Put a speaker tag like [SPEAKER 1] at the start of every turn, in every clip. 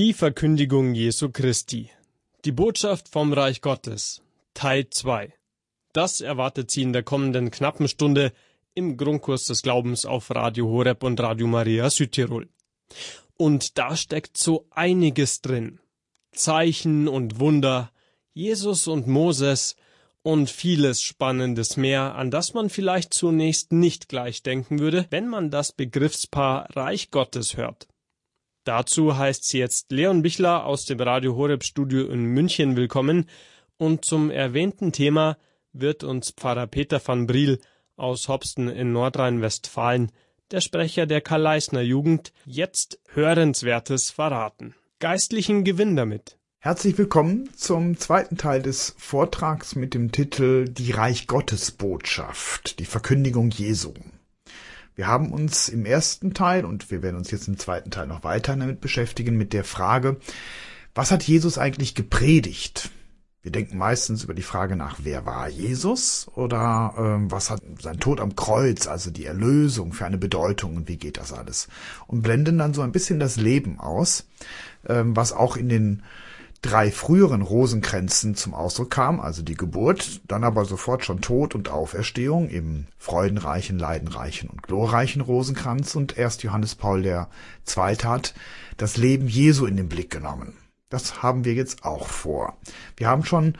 [SPEAKER 1] Die Verkündigung Jesu Christi. Die Botschaft vom Reich Gottes. Teil 2. Das erwartet Sie in der kommenden knappen Stunde im Grundkurs des Glaubens auf Radio Horeb und Radio Maria Südtirol. Und da steckt so einiges drin. Zeichen und Wunder, Jesus und Moses und vieles Spannendes mehr, an das man vielleicht zunächst nicht gleich denken würde, wenn man das Begriffspaar Reich Gottes hört. Dazu heißt sie jetzt Leon Bichler aus dem Radio Horeb Studio in München willkommen und zum erwähnten Thema wird uns Pfarrer Peter van Briel aus Hopsten in Nordrhein-Westfalen, der Sprecher der Karl-Leisner Jugend, jetzt Hörenswertes verraten. Geistlichen Gewinn damit.
[SPEAKER 2] Herzlich willkommen zum zweiten Teil des Vortrags mit dem Titel Die Reich Gottes Botschaft, die Verkündigung Jesu. Wir haben uns im ersten Teil, und wir werden uns jetzt im zweiten Teil noch weiter damit beschäftigen, mit der Frage, was hat Jesus eigentlich gepredigt? Wir denken meistens über die Frage nach, wer war Jesus oder was hat sein Tod am Kreuz, also die Erlösung für eine Bedeutung und wie geht das alles? Und blenden dann so ein bisschen das Leben aus, was auch in den 3 früheren Rosenkränzen zum Ausdruck kam, also die Geburt, dann aber sofort schon Tod und Auferstehung im freudenreichen, leidenreichen und glorreichen Rosenkranz und erst Johannes Paul II. Hat das Leben Jesu in den Blick genommen. Das haben wir jetzt auch vor. Wir haben schon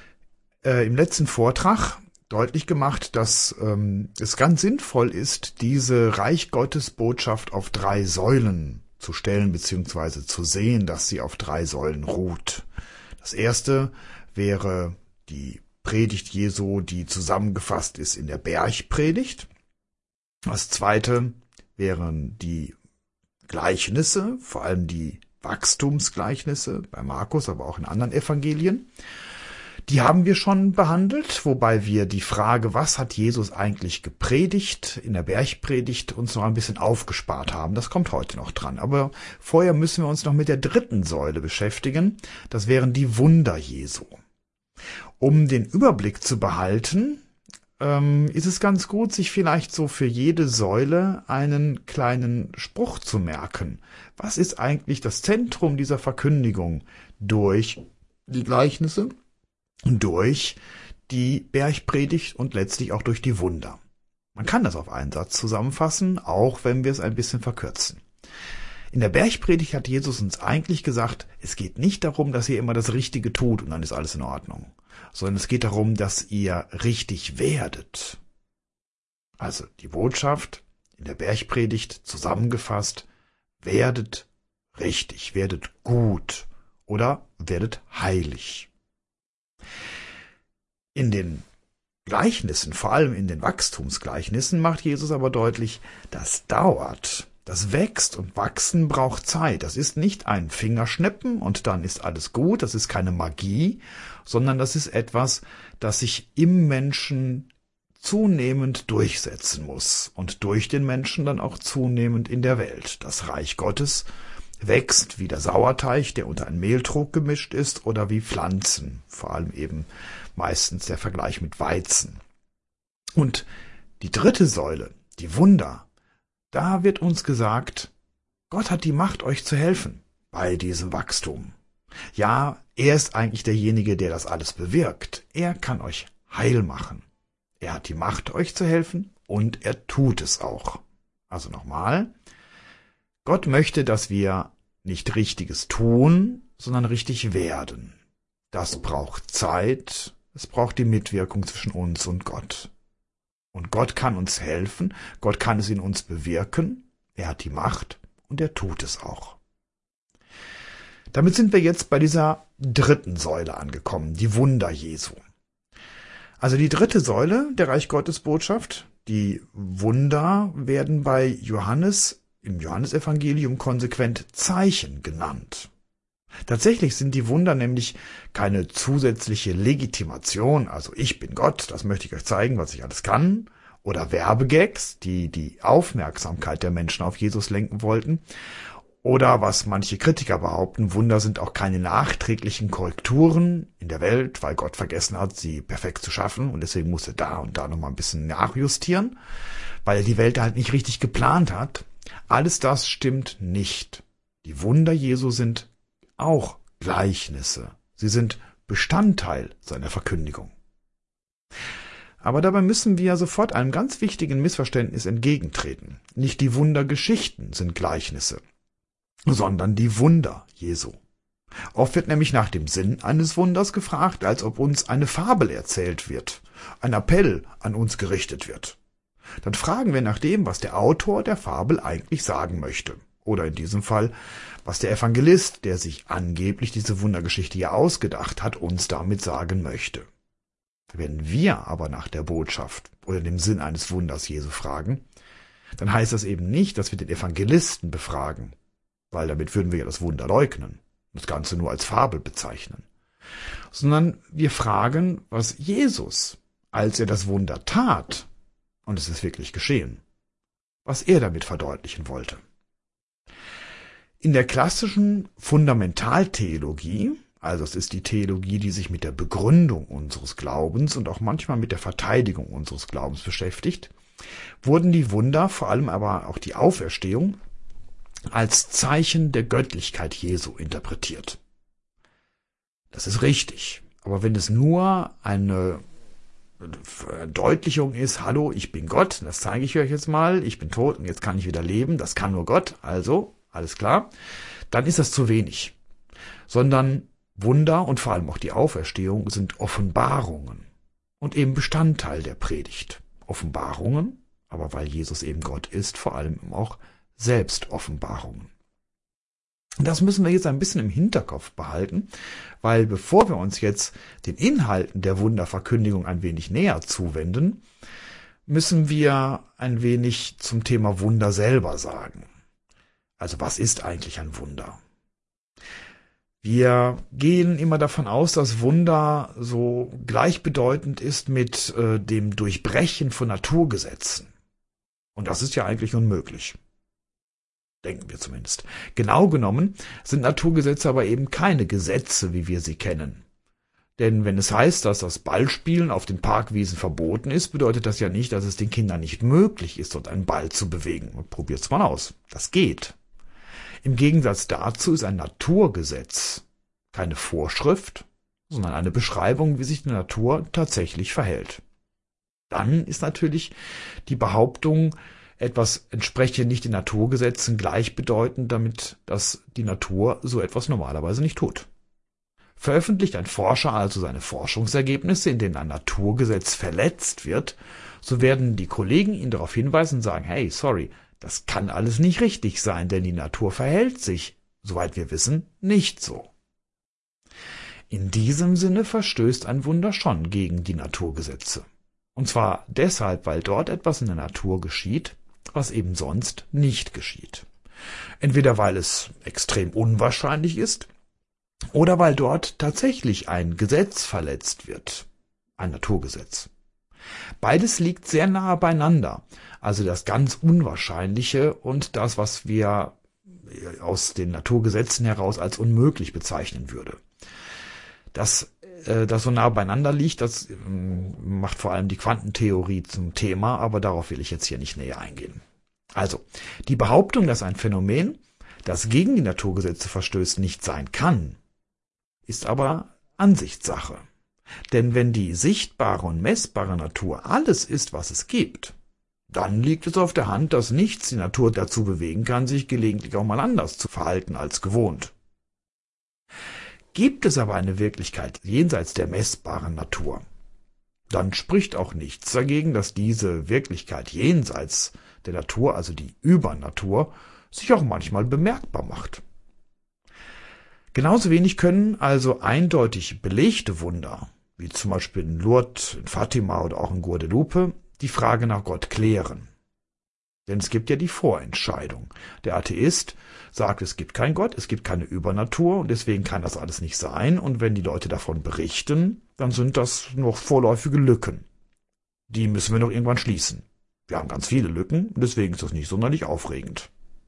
[SPEAKER 2] im letzten Vortrag deutlich gemacht, dass es ganz sinnvoll ist, diese Reich Gottes Botschaft auf 3 Säulen zu stellen bzw. zu sehen, dass sie auf 3 Säulen ruht. Das erste wäre die Predigt Jesu, die zusammengefasst ist in der Bergpredigt. Das zweite wären die Gleichnisse, vor allem die Wachstumsgleichnisse bei Markus, aber auch in anderen Evangelien. Die haben wir schon behandelt, wobei wir die Frage, was hat Jesus eigentlich gepredigt, in der Bergpredigt uns noch ein bisschen aufgespart haben. Das kommt heute noch dran. Aber vorher müssen wir uns noch mit der 3. Säule beschäftigen. Das wären die Wunder Jesu. Um den Überblick zu behalten, ist es ganz gut, sich vielleicht so für jede Säule einen kleinen Spruch zu merken. Was ist eigentlich das Zentrum dieser Verkündigung durch die Gleichnisse, durch die Bergpredigt und letztlich auch durch die Wunder? Man kann das auf einen Satz zusammenfassen, auch wenn wir es ein bisschen verkürzen. In der Bergpredigt hat Jesus uns eigentlich gesagt, es geht nicht darum, dass ihr immer das Richtige tut und dann ist alles in Ordnung, sondern es geht darum, dass ihr richtig werdet. Also die Botschaft in der Bergpredigt zusammengefasst, werdet richtig, werdet gut oder werdet heilig. In den Gleichnissen, vor allem in den Wachstumsgleichnissen, macht Jesus aber deutlich, das dauert. Das wächst und wachsen braucht Zeit. Das ist nicht ein Fingerschnippen und dann ist alles gut. Das ist keine Magie, sondern das ist etwas, das sich im Menschen zunehmend durchsetzen muss und durch den Menschen dann auch zunehmend in der Welt. Das Reich Gottes wächst wie der Sauerteig, der unter einen Mehltrog gemischt ist, oder wie Pflanzen, vor allem eben meistens der Vergleich mit Weizen. Und die 3. Säule, die Wunder, da wird uns gesagt, Gott hat die Macht, euch zu helfen bei diesem Wachstum. Ja, er ist eigentlich derjenige, der das alles bewirkt. Er kann euch heil machen. Er hat die Macht, euch zu helfen und er tut es auch. Also nochmal, Gott möchte, dass wir nicht Richtiges tun, sondern richtig werden. Das braucht Zeit, es braucht die Mitwirkung zwischen uns und Gott. Und Gott kann uns helfen, Gott kann es in uns bewirken, er hat die Macht und er tut es auch. Damit sind wir jetzt bei dieser 3. Säule angekommen, die Wunder Jesu. Also die 3. Säule der Reich Gottes Botschaft, die Wunder werden bei Johannes im Johannesevangelium konsequent Zeichen genannt. Tatsächlich sind die Wunder nämlich keine zusätzliche Legitimation, also ich bin Gott, das möchte ich euch zeigen, was ich alles kann, oder Werbegags, die die Aufmerksamkeit der Menschen auf Jesus lenken wollten, oder was manche Kritiker behaupten, Wunder sind auch keine nachträglichen Korrekturen in der Welt, weil Gott vergessen hat, sie perfekt zu schaffen und deswegen musste da und da nochmal ein bisschen nachjustieren, weil er die Welt halt nicht richtig geplant hat. Alles das stimmt nicht. Die Wunder Jesu sind auch Gleichnisse. Sie sind Bestandteil seiner Verkündigung. Aber dabei müssen wir sofort einem ganz wichtigen Missverständnis entgegentreten. Nicht die Wundergeschichten sind Gleichnisse, sondern die Wunder Jesu. Oft wird nämlich nach dem Sinn eines Wunders gefragt, als ob uns eine Fabel erzählt wird, ein Appell an uns gerichtet wird. Dann fragen wir nach dem, was der Autor der Fabel eigentlich sagen möchte. Oder in diesem Fall, was der Evangelist, der sich angeblich diese Wundergeschichte ja ausgedacht hat, uns damit sagen möchte. Wenn wir aber nach der Botschaft oder dem Sinn eines Wunders Jesu fragen, dann heißt das eben nicht, dass wir den Evangelisten befragen, weil damit würden wir ja das Wunder leugnen, das Ganze nur als Fabel bezeichnen, sondern wir fragen, was Jesus, als er das Wunder tat, und es ist wirklich geschehen, was er damit verdeutlichen wollte. In der klassischen Fundamentaltheologie, also es ist die Theologie, die sich mit der Begründung unseres Glaubens und auch manchmal mit der Verteidigung unseres Glaubens beschäftigt, wurden die Wunder, vor allem aber auch die Auferstehung, als Zeichen der Göttlichkeit Jesu interpretiert. Das ist richtig, aber wenn es nur eine Verdeutlichung ist, hallo, ich bin Gott, das zeige ich euch jetzt mal, ich bin tot und jetzt kann ich wieder leben, das kann nur Gott, also, alles klar, dann ist das zu wenig. Sondern Wunder und vor allem auch die Auferstehung sind Offenbarungen und eben Bestandteil der Predigt. Offenbarungen, aber weil Jesus eben Gott ist, vor allem auch Selbstoffenbarungen. Das müssen wir jetzt ein bisschen im Hinterkopf behalten, weil bevor wir uns jetzt den Inhalten der Wunderverkündigung ein wenig näher zuwenden, müssen wir ein wenig zum Thema Wunder selber sagen. Also was ist eigentlich ein Wunder? Wir gehen immer davon aus, dass Wunder so gleichbedeutend ist mit dem Durchbrechen von Naturgesetzen. Und das ist ja eigentlich unmöglich. Denken wir zumindest. Genau genommen sind Naturgesetze aber eben keine Gesetze, wie wir sie kennen. Denn wenn es heißt, dass das Ballspielen auf den Parkwiesen verboten ist, bedeutet das ja nicht, dass es den Kindern nicht möglich ist, dort einen Ball zu bewegen. Probiert's mal aus. Das geht. Im Gegensatz dazu ist ein Naturgesetz keine Vorschrift, sondern eine Beschreibung, wie sich die Natur tatsächlich verhält. Dann ist natürlich die Behauptung, etwas entspreche nicht den Naturgesetzen, gleichbedeutend damit, dass die Natur so etwas normalerweise nicht tut. Veröffentlicht ein Forscher also seine Forschungsergebnisse, in denen ein Naturgesetz verletzt wird, so werden die Kollegen ihn darauf hinweisen und sagen, hey, sorry, das kann alles nicht richtig sein, denn die Natur verhält sich, soweit wir wissen, nicht so. In diesem Sinne verstößt ein Wunder schon gegen die Naturgesetze. Und zwar deshalb, weil dort etwas in der Natur geschieht, was eben sonst nicht geschieht. Entweder weil es extrem unwahrscheinlich ist, oder weil dort tatsächlich ein Gesetz verletzt wird, ein Naturgesetz. Beides liegt sehr nahe beieinander, also das ganz Unwahrscheinliche und das, was wir aus den Naturgesetzen heraus als unmöglich bezeichnen würde. Dass das so nah beieinander liegt, das macht vor allem die Quantentheorie zum Thema, aber darauf will ich jetzt hier nicht näher eingehen. Also, die Behauptung, dass ein Phänomen, das gegen die Naturgesetze verstößt, nicht sein kann, ist aber Ansichtssache. Denn wenn die sichtbare und messbare Natur alles ist, was es gibt, dann liegt es auf der Hand, dass nichts die Natur dazu bewegen kann, sich gelegentlich auch mal anders zu verhalten als gewohnt. Gibt es aber eine Wirklichkeit jenseits der messbaren Natur, dann spricht auch nichts dagegen, dass diese Wirklichkeit jenseits der Natur, also die Übernatur, sich auch manchmal bemerkbar macht. Genauso wenig können also eindeutig belegte Wunder, wie zum Beispiel in Lourdes, in Fatima oder auch in Guadalupe, die Frage nach Gott klären. Denn es gibt ja die Vorentscheidung. Der Atheist sagt, es gibt keinen Gott, es gibt keine Übernatur und deswegen kann das alles nicht sein. Und wenn die Leute davon berichten, dann sind das noch vorläufige Lücken. Die müssen wir noch irgendwann schließen. Wir haben ganz viele Lücken und deswegen ist das nicht sonderlich aufregend.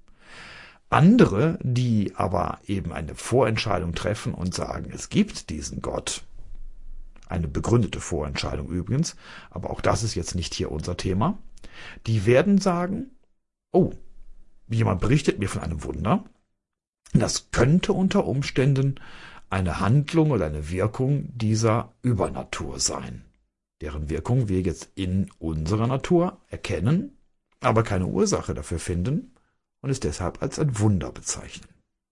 [SPEAKER 2] Andere, die aber eben eine Vorentscheidung treffen und sagen, es gibt diesen Gott, eine begründete Vorentscheidung übrigens, aber auch das ist jetzt nicht hier unser Thema, die werden sagen, oh, jemand berichtet mir von einem Wunder, Das könnte unter Umständen eine Handlung oder eine Wirkung dieser Übernatur sein, deren Wirkung wir jetzt in unserer Natur erkennen, aber keine Ursache dafür finden und es deshalb als ein Wunder bezeichnen.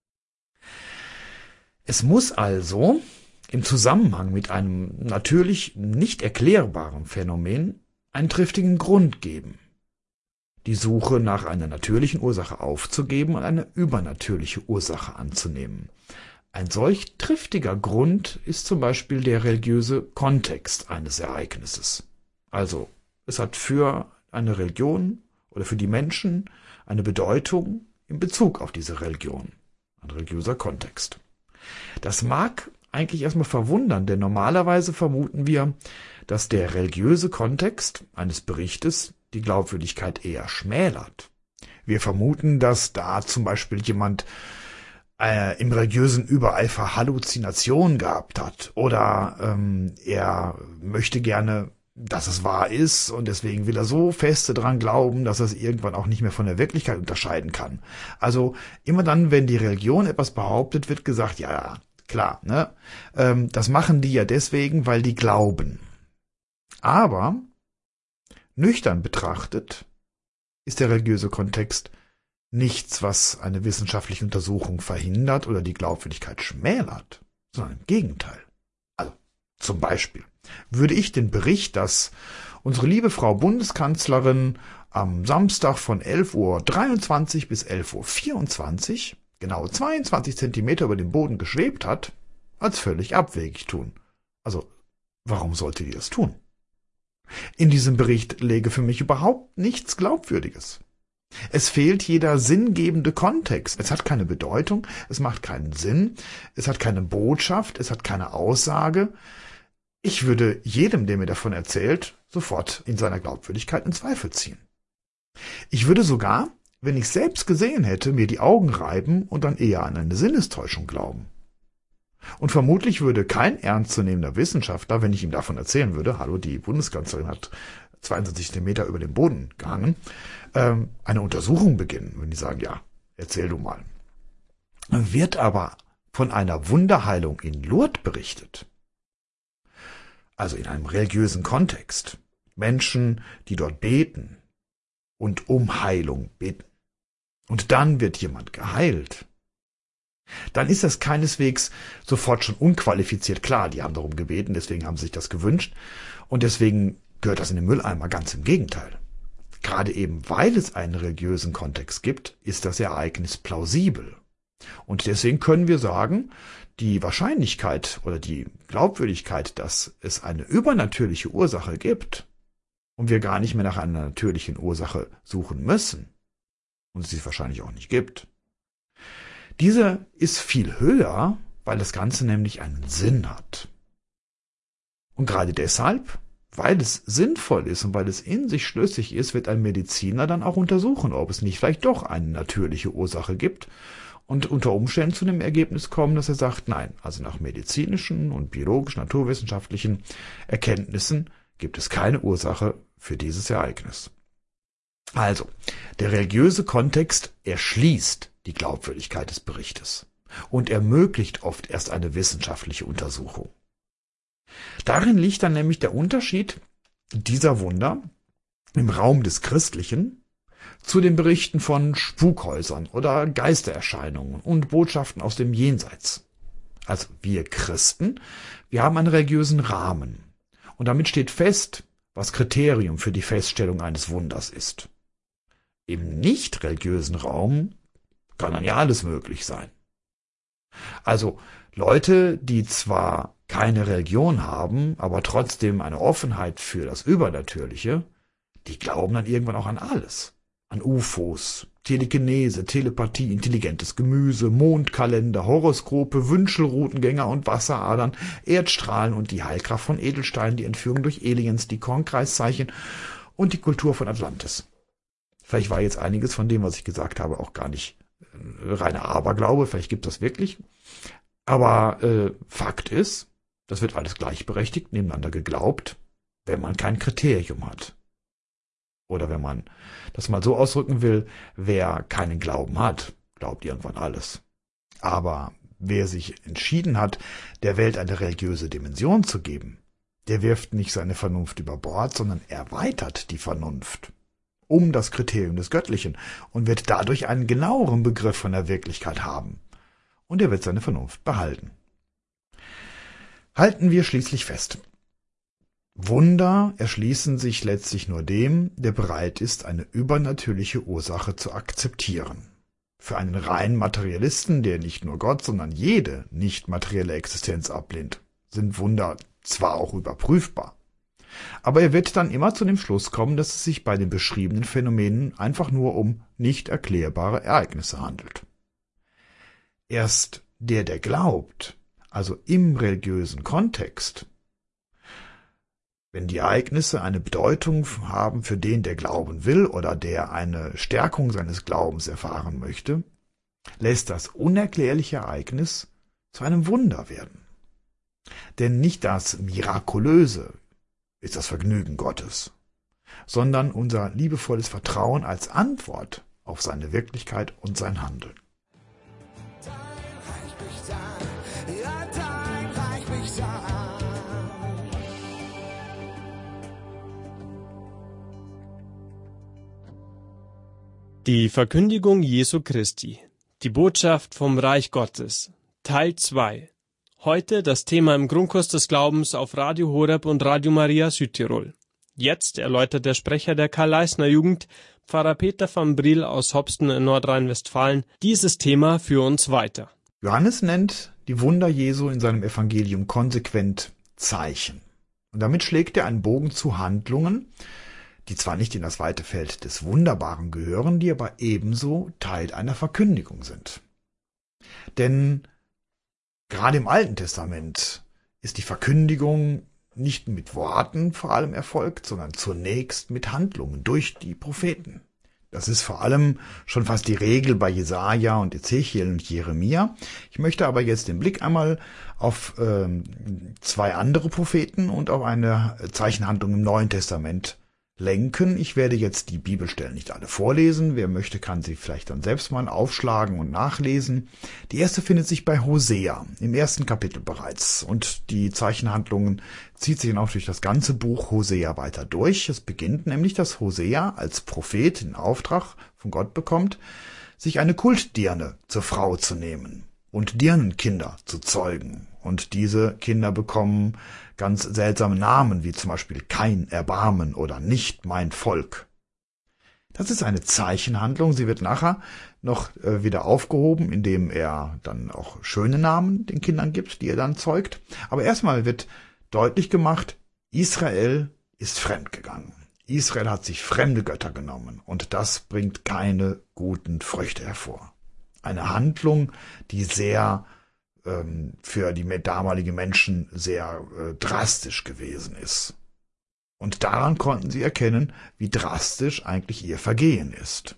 [SPEAKER 2] Es muss also im Zusammenhang mit einem natürlich nicht erklärbaren Phänomen einen triftigen Grund geben, die Suche nach einer natürlichen Ursache aufzugeben und eine übernatürliche Ursache anzunehmen. Ein solch triftiger Grund ist zum Beispiel der religiöse Kontext eines Ereignisses. Also, es hat für eine Religion oder für die Menschen eine Bedeutung in Bezug auf diese Religion, ein religiöser Kontext. Das mag eigentlich erstmal verwundern, denn normalerweise vermuten wir, dass der religiöse Kontext eines Berichtes die Glaubwürdigkeit eher schmälert. Wir vermuten, dass da zum Beispiel jemand im religiösen Übereifer Halluzinationen gehabt hat oder er möchte gerne, dass es wahr ist und deswegen will er so feste dran glauben, dass er es irgendwann auch nicht mehr von der Wirklichkeit unterscheiden kann. Also immer dann, wenn die Religion etwas behauptet, wird gesagt, ja, klar, ne, das machen die ja deswegen, weil die glauben. Aber nüchtern betrachtet ist der religiöse Kontext nichts, was eine wissenschaftliche Untersuchung verhindert oder die Glaubwürdigkeit schmälert, sondern im Gegenteil. Also zum Beispiel würde ich den Bericht, dass unsere liebe Frau Bundeskanzlerin am Samstag von 11:23 Uhr bis 11:24 Uhr genau 22 Zentimeter über dem Boden geschwebt hat, als völlig abwegig tun. Also, warum sollte die das tun? In diesem Bericht läge für mich überhaupt nichts Glaubwürdiges. Es fehlt jeder sinngebende Kontext. Es hat keine Bedeutung, es macht keinen Sinn, es hat keine Botschaft, es hat keine Aussage. Ich würde jedem, der mir davon erzählt, sofort in seiner Glaubwürdigkeit in Zweifel ziehen. Ich würde sogar, wenn ich selbst gesehen hätte, mir die Augen reiben und dann eher an eine Sinnestäuschung glauben. Und vermutlich würde kein ernstzunehmender Wissenschaftler, wenn ich ihm davon erzählen würde, hallo, die Bundeskanzlerin hat 22 Zentimeter über dem Boden gehangen, eine Untersuchung beginnen, wenn die sagen, ja, erzähl du mal. Wird aber von einer Wunderheilung in Lourdes berichtet, also in einem religiösen Kontext, Menschen, die dort beten und um Heilung bitten, und dann wird jemand geheilt, dann ist das keineswegs sofort schon unqualifiziert klar. Die haben darum gebeten, deswegen haben sie sich das gewünscht und deswegen gehört das in den Mülleimer. Ganz im Gegenteil. Gerade eben, weil es einen religiösen Kontext gibt, ist das Ereignis plausibel. Und deswegen können wir sagen, die Wahrscheinlichkeit oder die Glaubwürdigkeit, dass es eine übernatürliche Ursache gibt und wir gar nicht mehr nach einer natürlichen Ursache suchen müssen und es sie wahrscheinlich auch nicht gibt, diese ist viel höher, weil das Ganze nämlich einen Sinn hat. Und gerade deshalb, weil es sinnvoll ist und weil es in sich schlüssig ist, wird ein Mediziner dann auch untersuchen, ob es nicht vielleicht doch eine natürliche Ursache gibt und unter Umständen zu dem Ergebnis kommen, dass er sagt, nein, also nach medizinischen und biologischen, naturwissenschaftlichen Erkenntnissen gibt es keine Ursache für dieses Ereignis. Also, der religiöse Kontext erschließt die Glaubwürdigkeit des Berichtes und ermöglicht oft erst eine wissenschaftliche Untersuchung. Darin liegt dann nämlich der Unterschied dieser Wunder im Raum des Christlichen zu den Berichten von Spukhäusern oder Geistererscheinungen und Botschaften aus dem Jenseits. Also wir Christen, wir haben einen religiösen Rahmen und damit steht fest, was Kriterium für die Feststellung eines Wunders ist. Im nicht religiösen Raum kann dann ja alles möglich sein. Also Leute, die zwar keine Religion haben, aber trotzdem eine Offenheit für das Übernatürliche, die glauben dann irgendwann auch an alles. An UFOs, Telekinese, Telepathie, intelligentes Gemüse, Mondkalender, Horoskope, Wünschelroutengänger und Wasseradern, Erdstrahlen und die Heilkraft von Edelsteinen, die Entführung durch Aliens, die Kornkreiszeichen und die Kultur von Atlantis. Vielleicht war jetzt einiges von dem, was ich gesagt habe, auch gar nicht reiner Aberglaube, vielleicht gibt es das wirklich. Aber Fakt ist, das wird alles gleichberechtigt nebeneinander geglaubt, wenn man kein Kriterium hat. Oder wenn man das mal so ausdrücken will, wer keinen Glauben hat, glaubt irgendwann alles. Aber wer sich entschieden hat, der Welt eine religiöse Dimension zu geben, der wirft nicht seine Vernunft über Bord, sondern erweitert die Vernunft um das Kriterium des Göttlichen und wird dadurch einen genaueren Begriff von der Wirklichkeit haben. Und er wird seine Vernunft behalten. Halten wir schließlich fest. Wunder erschließen sich letztlich nur dem, der bereit ist, eine übernatürliche Ursache zu akzeptieren. Für einen reinen Materialisten, der nicht nur Gott, sondern jede nicht materielle Existenz ablehnt, sind Wunder zwar auch überprüfbar, aber er wird dann immer zu dem Schluss kommen, dass es sich bei den beschriebenen Phänomenen einfach nur um nicht erklärbare Ereignisse handelt. Erst der glaubt, also im religiösen Kontext, wenn die Ereignisse eine Bedeutung haben für den, der glauben will oder der eine Stärkung seines Glaubens erfahren möchte, lässt das unerklärliche Ereignis zu einem Wunder werden. Denn nicht das Mirakulöse ist das Vergnügen Gottes, sondern unser liebevolles Vertrauen als Antwort auf seine Wirklichkeit und sein Handeln.
[SPEAKER 1] Die Verkündigung Jesu Christi, die Botschaft vom Reich Gottes, Teil 2. Heute das Thema im Grundkurs des Glaubens auf Radio Horeb und Radio Maria Südtirol. Jetzt erläutert der Sprecher der Karl-Leisner-Jugend, Pfarrer Peter van Briel aus Hopsten in Nordrhein-Westfalen, dieses Thema für uns weiter.
[SPEAKER 2] Johannes nennt die Wunder Jesu in seinem Evangelium konsequent Zeichen. Und damit schlägt er einen Bogen zu Handlungen, die zwar nicht in das weite Feld des Wunderbaren gehören, die aber ebenso Teil einer Verkündigung sind. Denn gerade im Alten Testament ist die Verkündigung nicht mit Worten vor allem erfolgt, sondern zunächst mit Handlungen durch die Propheten. Das ist vor allem schon fast die Regel bei Jesaja und Ezechiel und Jeremia. Ich möchte aber jetzt den Blick einmal auf zwei andere Propheten und auf eine Zeichenhandlung im Neuen Testament lenken. Ich werde jetzt die Bibelstellen nicht alle vorlesen. Wer möchte, kann sie vielleicht dann selbst mal aufschlagen und nachlesen. Die erste findet sich bei Hosea, im 1. Kapitel bereits. Und die Zeichenhandlungen zieht sich dann auch durch das ganze Buch Hosea weiter durch. Es beginnt nämlich, dass Hosea als Prophet den Auftrag von Gott bekommt, sich eine Kultdirne zur Frau zu nehmen und Dirnenkinder zu zeugen. Und diese Kinder bekommen ganz seltsame Namen, wie zum Beispiel kein Erbarmen oder nicht mein Volk. Das ist eine Zeichenhandlung. Sie wird nachher noch wieder aufgehoben, indem er dann auch schöne Namen den Kindern gibt, die er dann zeugt. Aber erstmal wird deutlich gemacht, Israel ist fremdgegangen. Israel hat sich fremde Götter genommen und das bringt keine guten Früchte hervor. Eine Handlung, die sehr für die damaligen Menschen sehr drastisch gewesen ist. Und daran konnten sie erkennen, wie drastisch eigentlich ihr Vergehen ist.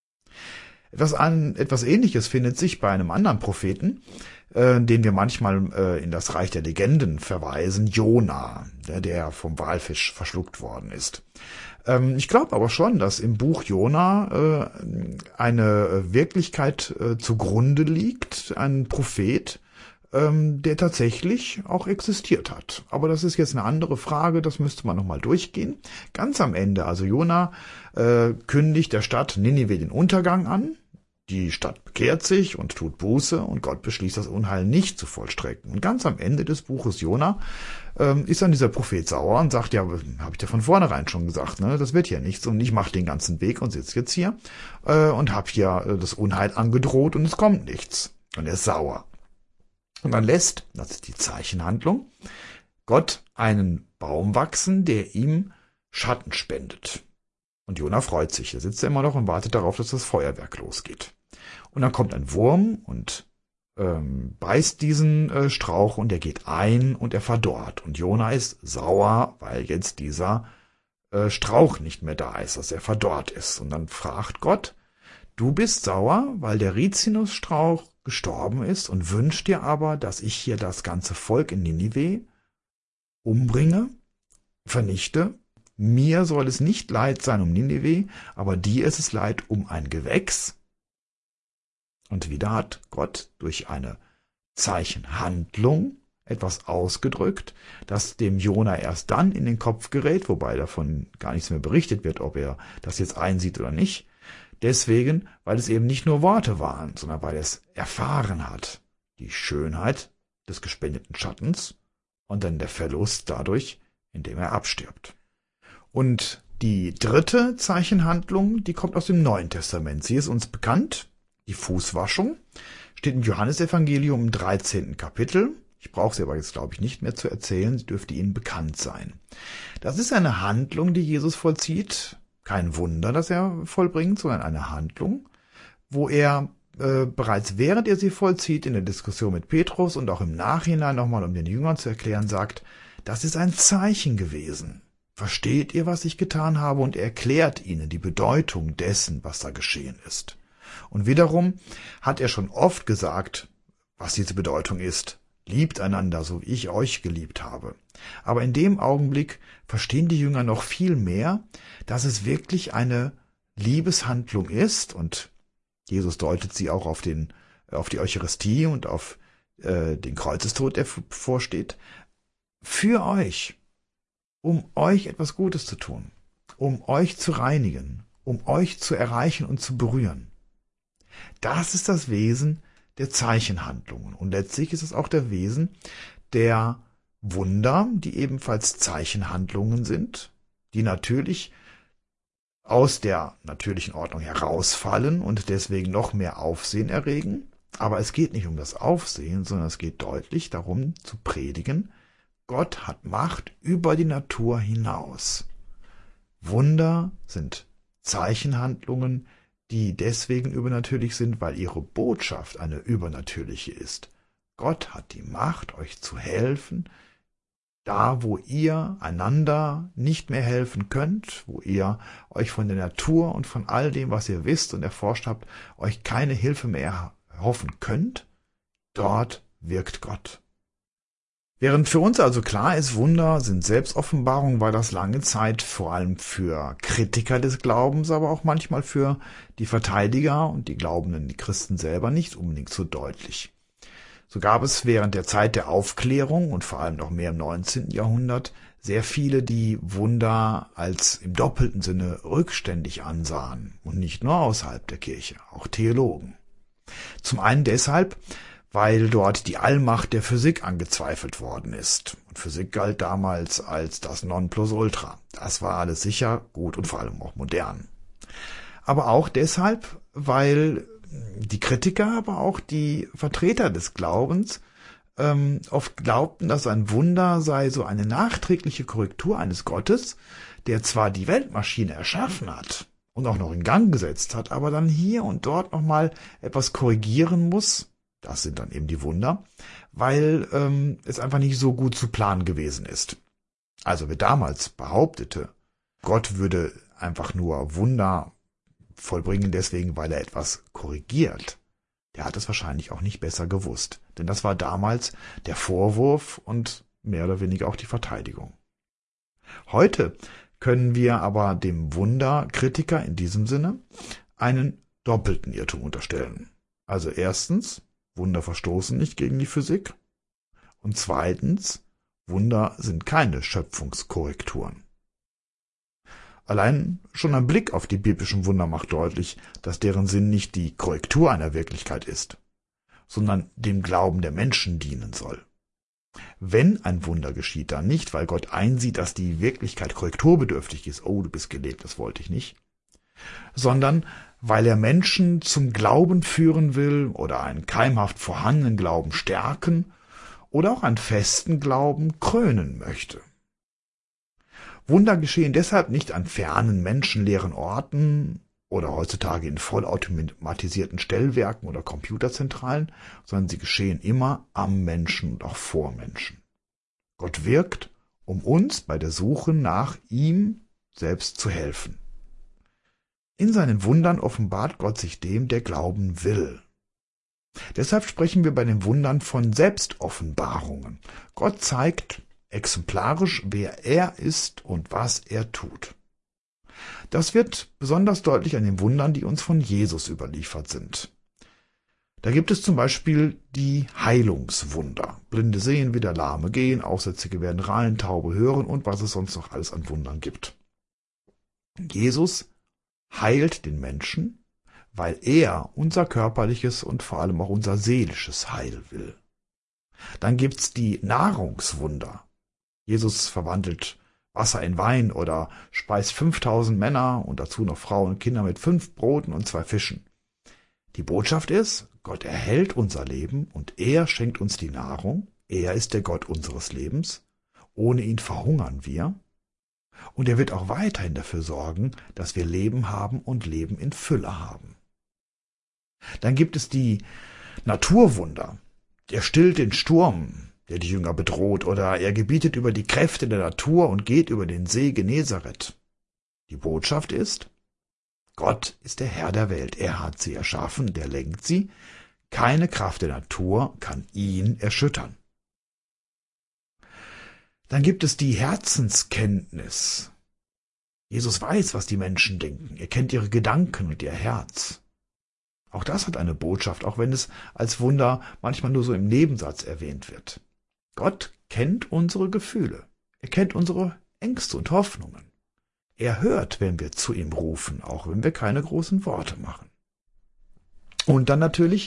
[SPEAKER 2] Etwas Ähnliches findet sich bei einem anderen Propheten, den wir manchmal in das Reich der Legenden verweisen, Jona, der vom Walfisch verschluckt worden ist. Ich glaube aber schon, dass im Buch Jona eine Wirklichkeit zugrunde liegt, ein Prophet, der tatsächlich auch existiert hat. Aber das ist jetzt eine andere Frage, das müsste man nochmal durchgehen. Ganz am Ende, also Jona kündigt der Stadt Ninive den Untergang an. Die Stadt bekehrt sich und tut Buße und Gott beschließt, das Unheil nicht zu vollstrecken. Und ganz am Ende des Buches Jona ist dann dieser Prophet sauer und sagt, ja, habe ich dir von vornherein schon gesagt, ne, das wird hier nichts und ich mache den ganzen Weg und sitze jetzt hier und habe hier das Unheil angedroht und es kommt nichts. Und er ist sauer. Und dann lässt, das ist die Zeichenhandlung, Gott einen Baum wachsen, der ihm Schatten spendet. Und Jona freut sich. Da sitzt er immer noch und wartet darauf, dass das Feuerwerk losgeht. Und dann kommt ein Wurm und beißt diesen Strauch und er geht ein und er verdorrt. Und Jona ist sauer, weil jetzt dieser Strauch nicht mehr da ist, dass er verdorrt ist. Und dann fragt Gott, du bist sauer, weil der Rizinusstrauch gestorben ist und wünscht dir aber, dass ich hier das ganze Volk in Ninive umbringe, vernichte. Mir soll es nicht leid sein um Ninive, aber dir ist es leid um ein Gewächs. Und wieder hat Gott durch eine Zeichenhandlung etwas ausgedrückt, das dem Jona erst dann in den Kopf gerät, wobei davon gar nichts mehr berichtet wird, ob er das jetzt einsieht oder nicht. Deswegen, weil es eben nicht nur Worte waren, sondern weil er es erfahren hat. Die Schönheit des gespendeten Schattens und dann der Verlust dadurch, indem er abstirbt. Und die dritte Zeichenhandlung, die kommt aus dem Neuen Testament. Sie ist uns bekannt, die Fußwaschung, steht im Johannesevangelium im 13. Kapitel. Ich brauche sie aber jetzt, glaube ich, nicht mehr zu erzählen, sie dürfte Ihnen bekannt sein. Das ist eine Handlung, die Jesus vollzieht, kein Wunder, das er vollbringt, sondern eine Handlung, wo er bereits während er sie vollzieht, in der Diskussion mit Petrus und auch im Nachhinein nochmal, um den Jüngern zu erklären, sagt, das ist ein Zeichen gewesen. Versteht ihr, was ich getan habe? Und er erklärt ihnen die Bedeutung dessen, was da geschehen ist. Und wiederum hat er schon oft gesagt, was diese Bedeutung ist. Liebt einander, so wie ich euch geliebt habe. Aber in dem Augenblick verstehen die Jünger noch viel mehr, dass es wirklich eine Liebeshandlung ist, und Jesus deutet sie auch auf die Eucharistie und auf den Kreuzestod, der bevorsteht, für euch, um euch etwas Gutes zu tun, um euch zu reinigen, um euch zu erreichen und zu berühren. Das ist das Wesen der Zeichenhandlungen. Und letztlich ist es auch der Wesen der Wunder, die ebenfalls Zeichenhandlungen sind, die natürlich aus der natürlichen Ordnung herausfallen und deswegen noch mehr Aufsehen erregen. Aber es geht nicht um das Aufsehen, sondern es geht deutlich darum zu predigen, Gott hat Macht über die Natur hinaus. Wunder sind Zeichenhandlungen, die deswegen übernatürlich sind, weil ihre Botschaft eine übernatürliche ist. Gott hat die Macht, euch zu helfen, da wo ihr einander nicht mehr helfen könnt, wo ihr euch von der Natur und von all dem, was ihr wisst und erforscht habt, euch keine Hilfe mehr hoffen könnt, dort wirkt Gott. Während für uns also klar ist, Wunder sind Selbstoffenbarung, war das lange Zeit vor allem für Kritiker des Glaubens, aber auch manchmal für die Verteidiger und die Glaubenden, die Christen selber nicht unbedingt so deutlich. So gab es während der Zeit der Aufklärung und vor allem noch mehr im 19. Jahrhundert sehr viele, die Wunder als im doppelten Sinne rückständig ansahen und nicht nur außerhalb der Kirche, auch Theologen. Zum einen deshalb, weil dort die Allmacht der Physik angezweifelt worden ist. Und Physik galt damals als das Nonplusultra. Das war alles sicher, gut und vor allem auch modern. Aber auch deshalb, weil die Kritiker, aber auch die Vertreter des Glaubens oft glaubten, dass ein Wunder sei so eine nachträgliche Korrektur eines Gottes, der zwar die Weltmaschine erschaffen hat und auch noch in Gang gesetzt hat, aber dann hier und dort nochmal etwas korrigieren muss. Das sind dann eben die Wunder, weil es einfach nicht so gut zu planen gewesen ist. Also wer damals behauptete, Gott würde einfach nur Wunder vollbringen deswegen, weil er etwas korrigiert, der hat es wahrscheinlich auch nicht besser gewusst. Denn das war damals der Vorwurf und mehr oder weniger auch die Verteidigung. Heute können wir aber dem Wunderkritiker in diesem Sinne einen doppelten Irrtum unterstellen. Also erstens, Wunder verstoßen nicht gegen die Physik. Und zweitens, Wunder sind keine Schöpfungskorrekturen. Allein schon ein Blick auf die biblischen Wunder macht deutlich, dass deren Sinn nicht die Korrektur einer Wirklichkeit ist, sondern dem Glauben der Menschen dienen soll. Wenn ein Wunder geschieht, dann nicht, weil Gott einsieht, dass die Wirklichkeit korrekturbedürftig ist, oh, du bist gelebt, das wollte ich nicht, sondern weil er Menschen zum Glauben führen will oder einen keimhaft vorhandenen Glauben stärken oder auch einen festen Glauben krönen möchte. Wunder geschehen deshalb nicht an fernen menschenleeren Orten oder heutzutage in vollautomatisierten Stellwerken oder Computerzentralen, sondern sie geschehen immer am Menschen und auch vor Menschen. Gott wirkt, um uns bei der Suche nach ihm selbst zu helfen. In seinen Wundern offenbart Gott sich dem, der glauben will. Deshalb sprechen wir bei den Wundern von Selbstoffenbarungen. Gott zeigt exemplarisch, wer er ist und was er tut. Das wird besonders deutlich an den Wundern, die uns von Jesus überliefert sind. Da gibt es zum Beispiel die Heilungswunder. Blinde sehen wieder, Lahme gehen, Aussätzige werden rein, Taube hören und was es sonst noch alles an Wundern gibt. Jesus heilt den Menschen, weil er unser körperliches und vor allem auch unser seelisches Heil will. Dann gibt's die Nahrungswunder. Jesus verwandelt Wasser in Wein oder speist 5000 Männer und dazu noch Frauen und Kinder mit 5 Broten und 2 Fischen. Die Botschaft ist, Gott erhält unser Leben und er schenkt uns die Nahrung. Er ist der Gott unseres Lebens. Ohne ihn verhungern wir. Und er wird auch weiterhin dafür sorgen, dass wir Leben haben und Leben in Fülle haben. Dann gibt es die Naturwunder. Er stillt den Sturm, der die Jünger bedroht, oder er gebietet über die Kräfte der Natur und geht über den See Genezareth. Die Botschaft ist, Gott ist der Herr der Welt. Er hat sie erschaffen, der lenkt sie. Keine Kraft der Natur kann ihn erschüttern. Dann gibt es die Herzenskenntnis. Jesus weiß, was die Menschen denken. Er kennt ihre Gedanken und ihr Herz. Auch das hat eine Botschaft, auch wenn es als Wunder manchmal nur so im Nebensatz erwähnt wird. Gott kennt unsere Gefühle. Er kennt unsere Ängste und Hoffnungen. Er hört, wenn wir zu ihm rufen, auch wenn wir keine großen Worte machen. Und dann natürlich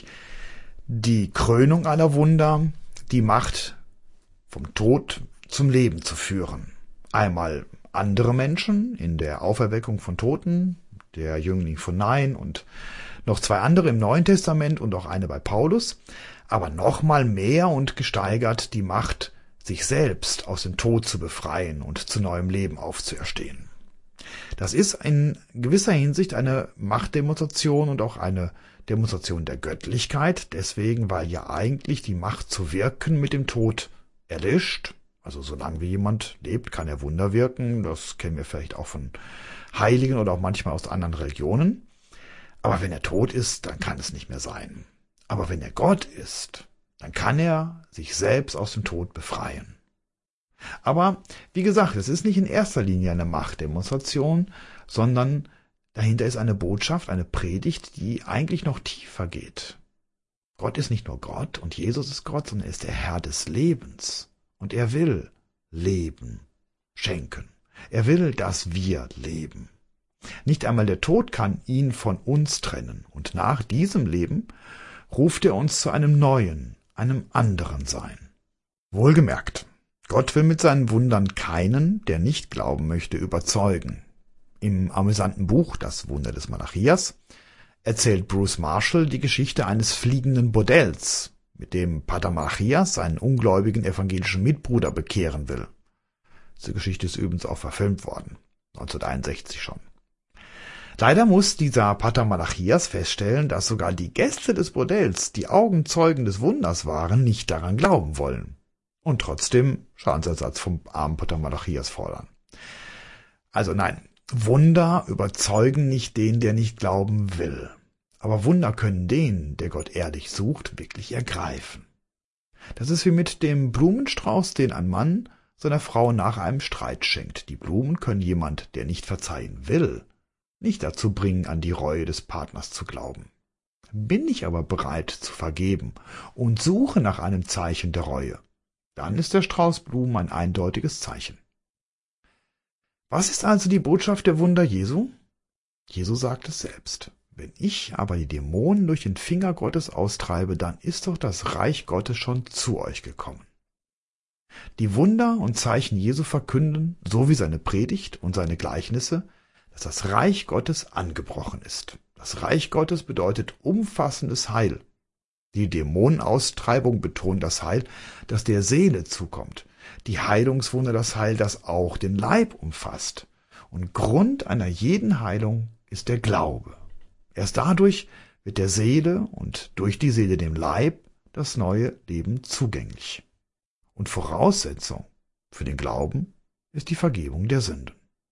[SPEAKER 2] die Krönung aller Wunder, die Macht, vom Tod zum Leben zu führen. Einmal andere Menschen in der Auferweckung von Toten, der Jüngling von Nain und noch 2 andere im Neuen Testament und auch eine bei Paulus, aber nochmal mehr und gesteigert die Macht, sich selbst aus dem Tod zu befreien und zu neuem Leben aufzuerstehen. Das ist in gewisser Hinsicht eine Machtdemonstration und auch eine Demonstration der Göttlichkeit, deswegen, weil ja eigentlich die Macht zu wirken mit dem Tod erlischt. Also solange wie jemand lebt, kann er Wunder wirken. Das kennen wir vielleicht auch von Heiligen oder auch manchmal aus anderen Religionen. Aber wenn er tot ist, dann kann es nicht mehr sein. Aber wenn er Gott ist, dann kann er sich selbst aus dem Tod befreien. Aber wie gesagt, es ist nicht in erster Linie eine Machtdemonstration, sondern dahinter ist eine Botschaft, eine Predigt, die eigentlich noch tiefer geht. Gott ist nicht nur Gott und Jesus ist Gott, sondern er ist der Herr des Lebens. Und er will Leben schenken. Er will, dass wir leben. Nicht einmal der Tod kann ihn von uns trennen. Und nach diesem Leben ruft er uns zu einem neuen, einem anderen Sein. Wohlgemerkt, Gott will mit seinen Wundern keinen, der nicht glauben möchte, überzeugen. Im amüsanten Buch Das Wunder des Malachias erzählt Bruce Marshall die Geschichte eines fliegenden Bordells, mit dem Pater Malachias seinen ungläubigen evangelischen Mitbruder bekehren will. Diese Geschichte ist übrigens auch verfilmt worden, 1961 schon. Leider muss dieser Pater Malachias feststellen, dass sogar die Gäste des Bordells, die Augenzeugen des Wunders waren, nicht daran glauben wollen. Und trotzdem Schadensersatz vom armen Pater Malachias fordern. Also nein, Wunder überzeugen nicht den, der nicht glauben will. Aber Wunder können den, der Gott ehrlich sucht, wirklich ergreifen. Das ist wie mit dem Blumenstrauß, den ein Mann seiner Frau nach einem Streit schenkt. Die Blumen können jemand, der nicht verzeihen will, nicht dazu bringen, an die Reue des Partners zu glauben. Bin ich aber bereit zu vergeben und suche nach einem Zeichen der Reue, dann ist der Strauß Blumen ein eindeutiges Zeichen. Was ist also die Botschaft der Wunder Jesu? Jesu sagt es selbst. Wenn ich aber die Dämonen durch den Finger Gottes austreibe, dann ist doch das Reich Gottes schon zu euch gekommen. Die Wunder und Zeichen Jesu verkünden, so wie seine Predigt und seine Gleichnisse, dass das Reich Gottes angebrochen ist. Das Reich Gottes bedeutet umfassendes Heil. Die Dämonenaustreibung betont das Heil, das der Seele zukommt. Die Heilungswunder das Heil, das auch den Leib umfasst. Und Grund einer jeden Heilung ist der Glaube. Erst dadurch wird der Seele und durch die Seele dem Leib das neue Leben zugänglich. Und Voraussetzung für den Glauben ist die Vergebung der Sünden.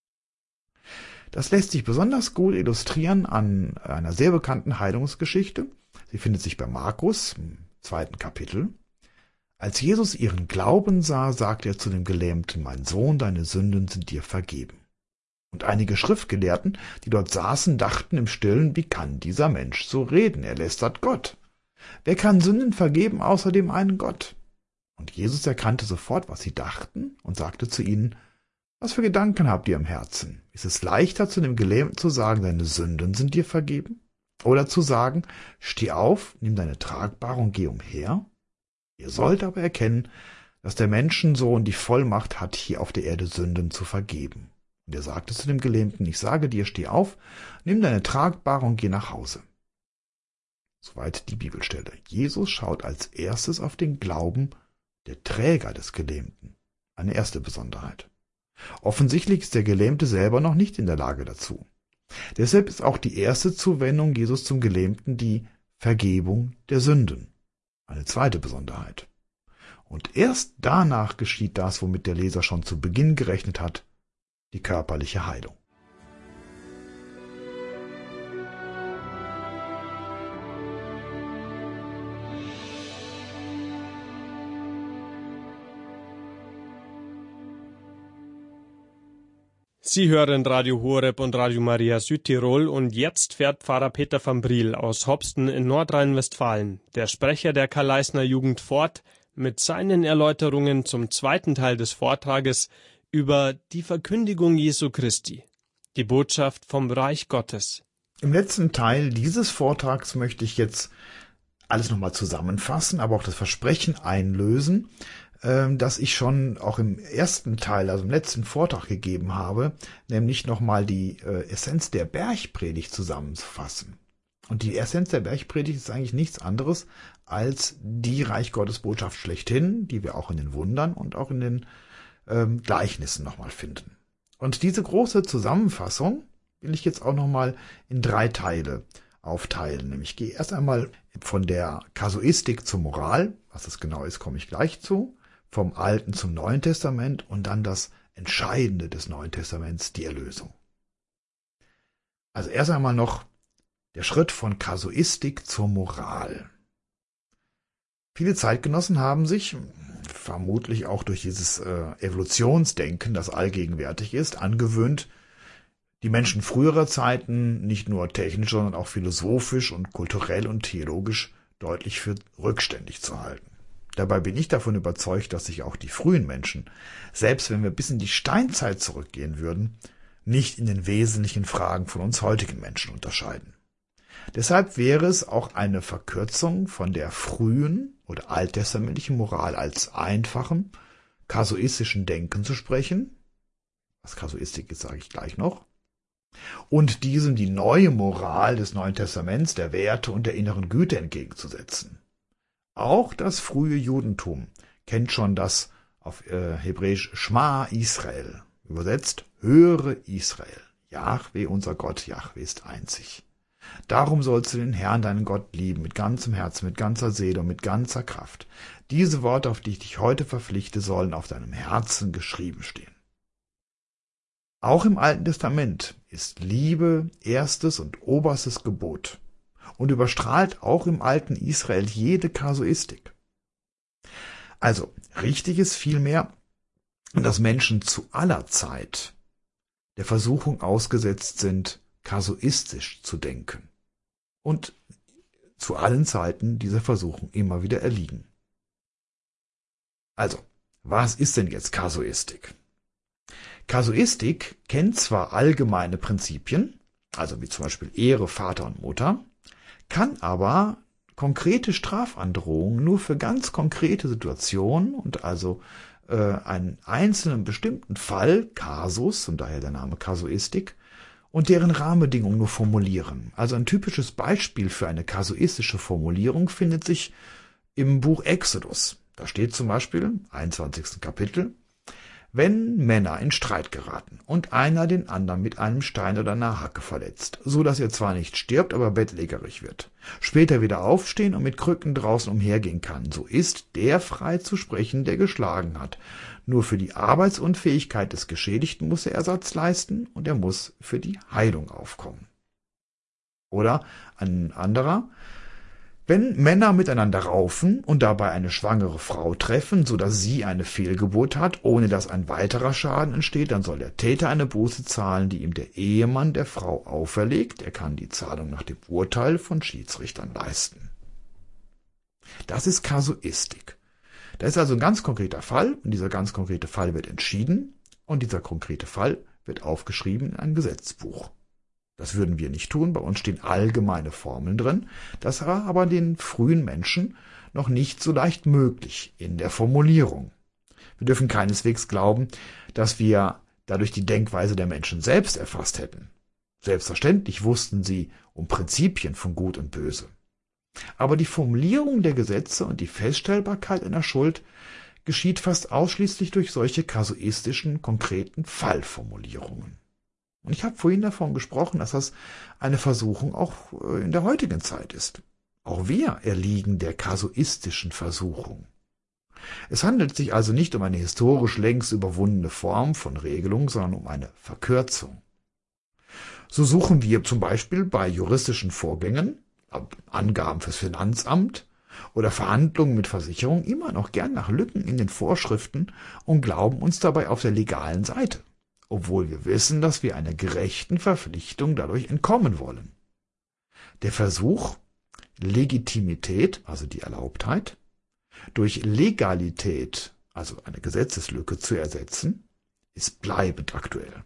[SPEAKER 2] Das lässt sich besonders gut illustrieren an einer sehr bekannten Heilungsgeschichte. Sie findet sich bei Markus im 2. Kapitel. Als Jesus ihren Glauben sah, sagte er zu dem Gelähmten: Mein Sohn, deine Sünden sind dir vergeben. Und einige Schriftgelehrten, die dort saßen, dachten im Stillen: Wie kann dieser Mensch so reden? Er lästert Gott. Wer kann Sünden vergeben außer dem einen Gott? Und Jesus erkannte sofort, was sie dachten, und sagte zu ihnen: Was für Gedanken habt ihr im Herzen? Ist es leichter, zu dem Gelähmten zu sagen, deine Sünden sind dir vergeben? Oder zu sagen, steh auf, nimm deine Tragbare und geh umher? Ihr sollt aber erkennen, dass der Menschensohn die Vollmacht hat, hier auf der Erde Sünden zu vergeben. Und er sagte zu dem Gelähmten: Ich sage dir, steh auf, nimm deine Tragbare und geh nach Hause. Soweit die Bibelstelle. Jesus schaut als erstes auf den Glauben der Träger des Gelähmten. Eine erste Besonderheit. Offensichtlich ist der Gelähmte selber noch nicht in der Lage dazu. Deshalb ist auch die erste Zuwendung Jesus zum Gelähmten die Vergebung der Sünden. Eine zweite Besonderheit. Und erst danach geschieht das, womit der Leser schon zu Beginn gerechnet hat, die körperliche Heilung.
[SPEAKER 1] Sie hören Radio Horeb und Radio Maria Südtirol und jetzt fährt Pfarrer Peter van Briel aus Hopsten in Nordrhein-Westfalen, der Sprecher der Karl-Leisner Jugend, fort mit seinen Erläuterungen zum zweiten Teil des Vortrages über die Verkündigung Jesu Christi, die Botschaft vom Reich Gottes.
[SPEAKER 2] Im letzten Teil dieses Vortrags möchte ich jetzt alles nochmal zusammenfassen, aber auch das Versprechen einlösen, das ich schon auch im ersten Teil, also im letzten Vortrag gegeben habe, nämlich nochmal die Essenz der Bergpredigt zusammenzufassen. Und die Essenz der Bergpredigt ist eigentlich nichts anderes als die Reich Gottes Botschaft schlechthin, die wir auch in den Wundern und auch in den Gleichnissen nochmal finden. Und diese große Zusammenfassung will ich jetzt auch nochmal in 3 Teile aufteilen. Nämlich ich gehe erst einmal von der Kasuistik zur Moral, was das genau ist, komme ich gleich zu, vom Alten zum Neuen Testament und dann das Entscheidende des Neuen Testaments, die Erlösung. Also erst einmal noch der Schritt von Kasuistik zur Moral. Viele Zeitgenossen haben sich, vermutlich auch durch dieses Evolutionsdenken, das allgegenwärtig ist, angewöhnt, die Menschen früherer Zeiten nicht nur technisch, sondern auch philosophisch und kulturell und theologisch deutlich für rückständig zu halten. Dabei bin ich davon überzeugt, dass sich auch die frühen Menschen, selbst wenn wir bis in die Steinzeit zurückgehen würden, nicht in den wesentlichen Fragen von uns heutigen Menschen unterscheiden. Deshalb wäre es auch eine Verkürzung von der frühen oder alttestamentlichen Moral als einfachen, kasuistischen Denken zu sprechen. Was Kasuistik ist, sage ich gleich noch. Und diesem die neue Moral des Neuen Testaments, der Werte und der inneren Güte entgegenzusetzen. Auch das frühe Judentum kennt schon das auf Hebräisch Schma Israel, übersetzt höre Israel. Jahwe, unser Gott, Jahwe ist einzig. Darum sollst du den Herrn, deinen Gott, lieben, mit ganzem Herzen, mit ganzer Seele und mit ganzer Kraft. Diese Worte, auf die ich dich heute verpflichte, sollen auf deinem Herzen geschrieben stehen. Auch im Alten Testament ist Liebe erstes und oberstes Gebot und überstrahlt auch im alten Israel jede Kasuistik. Also richtig ist vielmehr, dass Menschen zu aller Zeit der Versuchung ausgesetzt sind, kasuistisch zu denken und zu allen Zeiten dieser Versuchung immer wieder erliegen. Also, was ist denn jetzt Kasuistik? Kasuistik kennt zwar allgemeine Prinzipien, also wie zum Beispiel Ehre, Vater und Mutter, kann aber konkrete Strafandrohungen nur für ganz konkrete Situationen und also einen einzelnen bestimmten Fall, Kasus, und daher der Name Kasuistik, und deren Rahmenbedingungen nur formulieren. Also ein typisches Beispiel für eine kasuistische Formulierung findet sich im Buch Exodus. Da steht zum Beispiel, im 21. Kapitel, wenn Männer in Streit geraten und einer den anderen mit einem Stein oder einer Hacke verletzt, so dass er zwar nicht stirbt, aber bettlägerig wird, später wieder aufstehen und mit Krücken draußen umhergehen kann, so ist der frei zu sprechen, der geschlagen hat. Nur für die Arbeitsunfähigkeit des Geschädigten muss er Ersatz leisten und er muss für die Heilung aufkommen. Oder ein anderer: Wenn Männer miteinander raufen und dabei eine schwangere Frau treffen, so dass sie eine Fehlgeburt hat, ohne dass ein weiterer Schaden entsteht, dann soll der Täter eine Buße zahlen, die ihm der Ehemann der Frau auferlegt. Er kann die Zahlung nach dem Urteil von Schiedsrichtern leisten. Das ist Kasuistik. Da ist also ein ganz konkreter Fall und dieser ganz konkrete Fall wird entschieden und dieser konkrete Fall wird aufgeschrieben in ein Gesetzbuch. Das würden wir nicht tun, bei uns stehen allgemeine Formeln drin. Das war aber den frühen Menschen noch nicht so leicht möglich in der Formulierung. Wir dürfen keineswegs glauben, dass wir dadurch die Denkweise der Menschen selbst erfasst hätten. Selbstverständlich wussten sie um Prinzipien von Gut und Böse. Aber die Formulierung der Gesetze und die Feststellbarkeit einer Schuld geschieht fast ausschließlich durch solche kasuistischen, konkreten Fallformulierungen. Und ich habe vorhin davon gesprochen, dass das eine Versuchung auch in der heutigen Zeit ist. Auch wir erliegen der kasuistischen Versuchung. Es handelt sich also nicht um eine historisch längst überwundene Form von Regelung, sondern um eine Verkürzung. So suchen wir zum Beispiel bei juristischen Vorgängen, Angaben fürs Finanzamt oder Verhandlungen mit Versicherungen immer noch gern nach Lücken in den Vorschriften und glauben uns dabei auf der legalen Seite, obwohl wir wissen, dass wir einer gerechten Verpflichtung dadurch entkommen wollen. Der Versuch, Legitimität, also die Erlaubtheit, durch Legalität, also eine Gesetzeslücke, zu ersetzen, ist bleibend aktuell.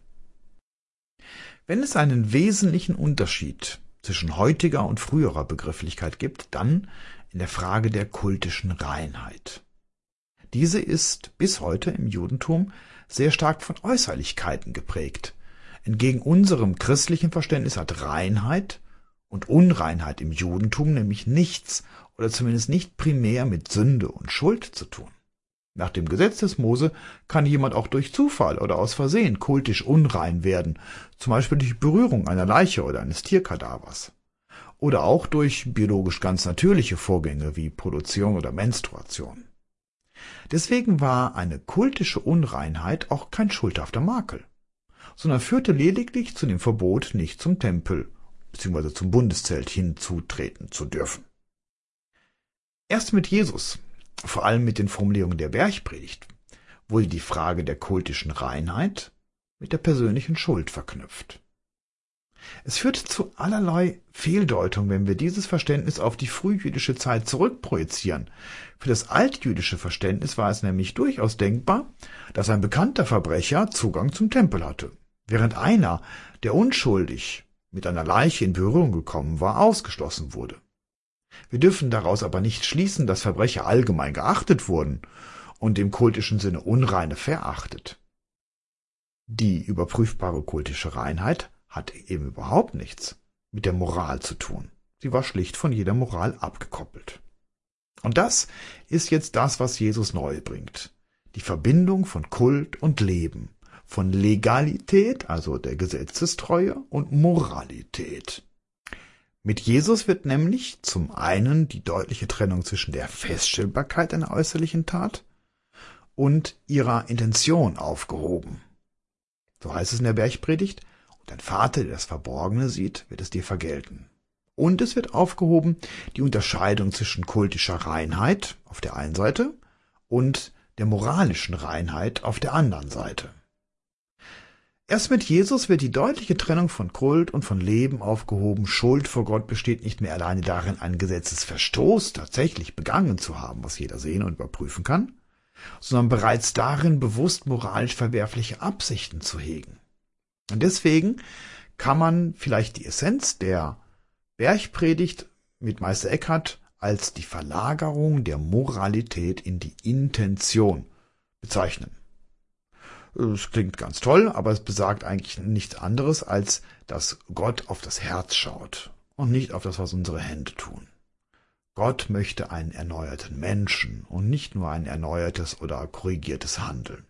[SPEAKER 2] Wenn es einen wesentlichen Unterschied zwischen heutiger und früherer Begrifflichkeit gibt, dann in der Frage der kultischen Reinheit. Diese ist bis heute im Judentum sehr stark von Äußerlichkeiten geprägt. Entgegen unserem christlichen Verständnis hat Reinheit und Unreinheit im Judentum nämlich nichts oder zumindest nicht primär mit Sünde und Schuld zu tun. Nach dem Gesetz des Mose kann jemand auch durch Zufall oder aus Versehen kultisch unrein werden, zum Beispiel durch Berührung einer Leiche oder eines Tierkadavers. Oder auch durch biologisch ganz natürliche Vorgänge wie Produktion oder Menstruation. Deswegen war eine kultische Unreinheit auch kein schuldhafter Makel, sondern führte lediglich zu dem Verbot, nicht zum Tempel bzw. zum Bundeszelt hinzutreten zu dürfen. Erst mit Jesus, vor allem mit den Formulierungen der Bergpredigt, wurde die Frage der kultischen Reinheit mit der persönlichen Schuld verknüpft. Es führt zu allerlei Fehldeutungen, wenn wir dieses Verständnis auf die frühjüdische Zeit zurückprojizieren. Für das altjüdische Verständnis war es nämlich durchaus denkbar, dass ein bekannter Verbrecher Zugang zum Tempel hatte, während einer, der unschuldig mit einer Leiche in Berührung gekommen war, ausgeschlossen wurde. Wir dürfen daraus aber nicht schließen, dass Verbrecher allgemein geachtet wurden und im kultischen Sinne Unreine verachtet. Die überprüfbare kultische Reinheit hat eben überhaupt nichts mit der Moral zu tun. Sie war schlicht von jeder Moral abgekoppelt. Und das ist jetzt das, was Jesus neu bringt. Die Verbindung von Kult und Leben, von Legalität, also der Gesetzestreue, und Moralität. Mit Jesus wird nämlich zum einen die deutliche Trennung zwischen der Feststellbarkeit einer äußerlichen Tat und ihrer Intention aufgehoben. So heißt es in der Bergpredigt: Dein Vater, der das Verborgene sieht, wird es dir vergelten. Und es wird aufgehoben die Unterscheidung zwischen kultischer Reinheit auf der einen Seite und der moralischen Reinheit auf der anderen Seite. Erst mit Jesus wird die deutliche Trennung von Kult und von Leben aufgehoben. Schuld vor Gott besteht nicht mehr alleine darin, einen Gesetzesverstoß tatsächlich begangen zu haben, was jeder sehen und überprüfen kann, sondern bereits darin, bewusst moralisch verwerfliche Absichten zu hegen. Und deswegen kann man vielleicht die Essenz der Bergpredigt mit Meister Eckhart als die Verlagerung der Moralität in die Intention bezeichnen. Es klingt ganz toll, aber es besagt eigentlich nichts anderes, als dass Gott auf das Herz schaut und nicht auf das, was unsere Hände tun. Gott möchte einen erneuerten Menschen und nicht nur ein erneuertes oder korrigiertes Handeln.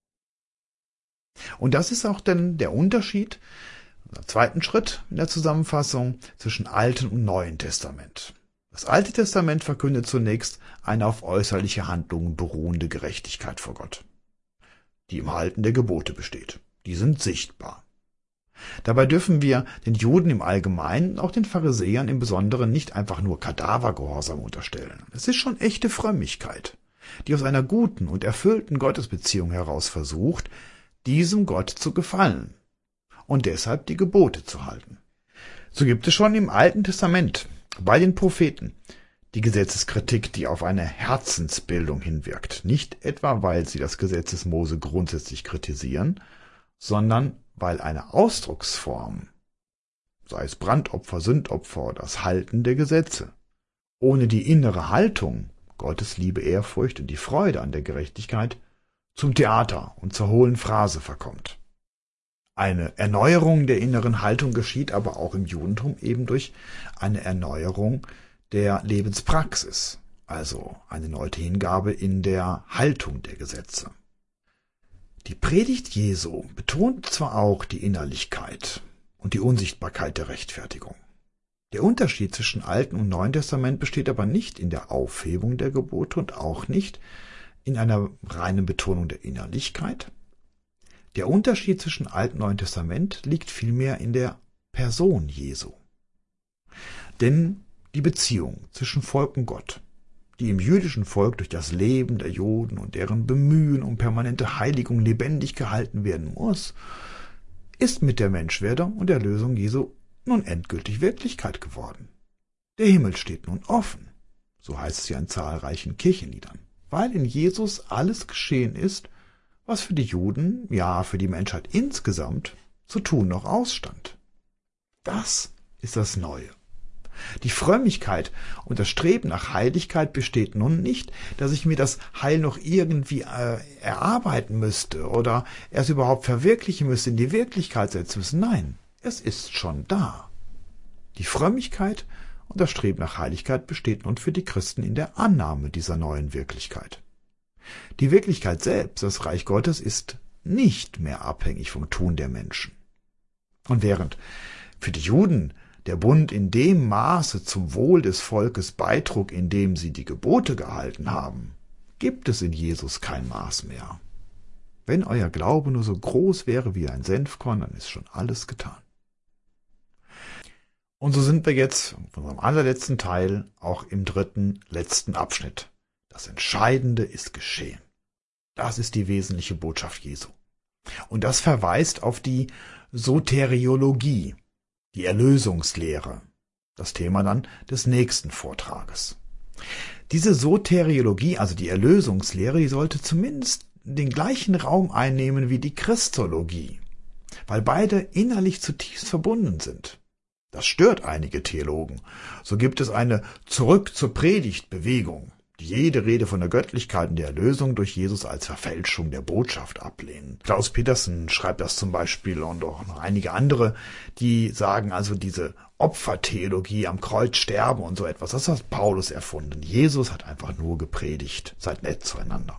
[SPEAKER 2] Und das ist auch dann der Unterschied, der zweiten Schritt in der Zusammenfassung, zwischen Alten und Neuen Testament. Das Alte Testament verkündet zunächst eine auf äußerliche Handlungen beruhende Gerechtigkeit vor Gott, die im Halten der Gebote besteht. Die sind sichtbar. Dabei dürfen wir den Juden im Allgemeinen und auch den Pharisäern im Besonderen nicht einfach nur Kadavergehorsam unterstellen. Es ist schon echte Frömmigkeit, die aus einer guten und erfüllten Gottesbeziehung heraus versucht, diesem Gott zu gefallen und deshalb die Gebote zu halten. So gibt es schon im Alten Testament bei den Propheten Die Gesetzeskritik, die auf eine Herzensbildung hinwirkt, nicht etwa, weil sie das Gesetz des Mose grundsätzlich kritisieren, sondern weil eine Ausdrucksform, sei es Brandopfer, Sündopfer oder das Halten der Gesetze, ohne die innere Haltung, Gottes Liebe, Ehrfurcht und die Freude an der Gerechtigkeit, zum Theater und zur hohlen Phrase verkommt. Eine Erneuerung der inneren Haltung geschieht aber auch im Judentum eben durch eine Erneuerung der Lebenspraxis, also eine neue Hingabe in der Haltung der Gesetze. Die Predigt Jesu betont zwar auch die Innerlichkeit und die Unsichtbarkeit der Rechtfertigung. Der Unterschied zwischen Alten und Neuen Testament besteht aber nicht in der Aufhebung der Gebote und auch nicht in einer reinen Betonung der Innerlichkeit. Der Unterschied zwischen Alten und Neuen Testament liegt vielmehr in der Person Jesu. Denn die Beziehung zwischen Volk und Gott, die im jüdischen Volk durch das Leben der Juden und deren Bemühen um permanente Heiligung lebendig gehalten werden muss, ist mit der Menschwerdung und Erlösung Jesu nun endgültig Wirklichkeit geworden. Der Himmel steht nun offen, so heißt es ja in zahlreichen Kirchenliedern, weil in Jesus alles geschehen ist, was für die Juden, ja für die Menschheit insgesamt, zu tun noch ausstand. Das ist das Neue. Die Frömmigkeit und das Streben nach Heiligkeit besteht nun nicht, dass ich mir das Heil noch irgendwie erarbeiten müsste oder es überhaupt verwirklichen müsste, in die Wirklichkeit setzen müssen. Nein, es ist schon da. Die Frömmigkeit und das Streben nach Heiligkeit besteht nun für die Christen in der Annahme dieser neuen Wirklichkeit. Die Wirklichkeit selbst, das Reich Gottes, ist nicht mehr abhängig vom Tun der Menschen. Und während für die Juden der Bund in dem Maße zum Wohl des Volkes beitrug, in dem sie die Gebote gehalten haben, gibt es in Jesus kein Maß mehr. Wenn euer Glaube nur so groß wäre wie ein Senfkorn, dann ist schon alles getan. Und so sind wir jetzt in unserem allerletzten Teil auch im letzten Abschnitt. Das Entscheidende ist geschehen. Das ist die wesentliche Botschaft Jesu. Und das verweist auf die Soteriologie, die Erlösungslehre, das Thema dann des nächsten Vortrages. Diese Soteriologie, also die Erlösungslehre, die sollte zumindest den gleichen Raum einnehmen wie die Christologie, weil beide innerlich zutiefst verbunden sind. Das stört einige Theologen. So gibt es eine Zurück zur Predigt-Bewegung, die jede Rede von der Göttlichkeit und der Erlösung durch Jesus als Verfälschung der Botschaft ablehnen. Klaus Petersen schreibt das zum Beispiel und auch noch einige andere, die sagen also, diese Opfertheologie am Kreuz sterben und so etwas, das hat Paulus erfunden. Jesus hat einfach nur gepredigt. Seid nett zueinander.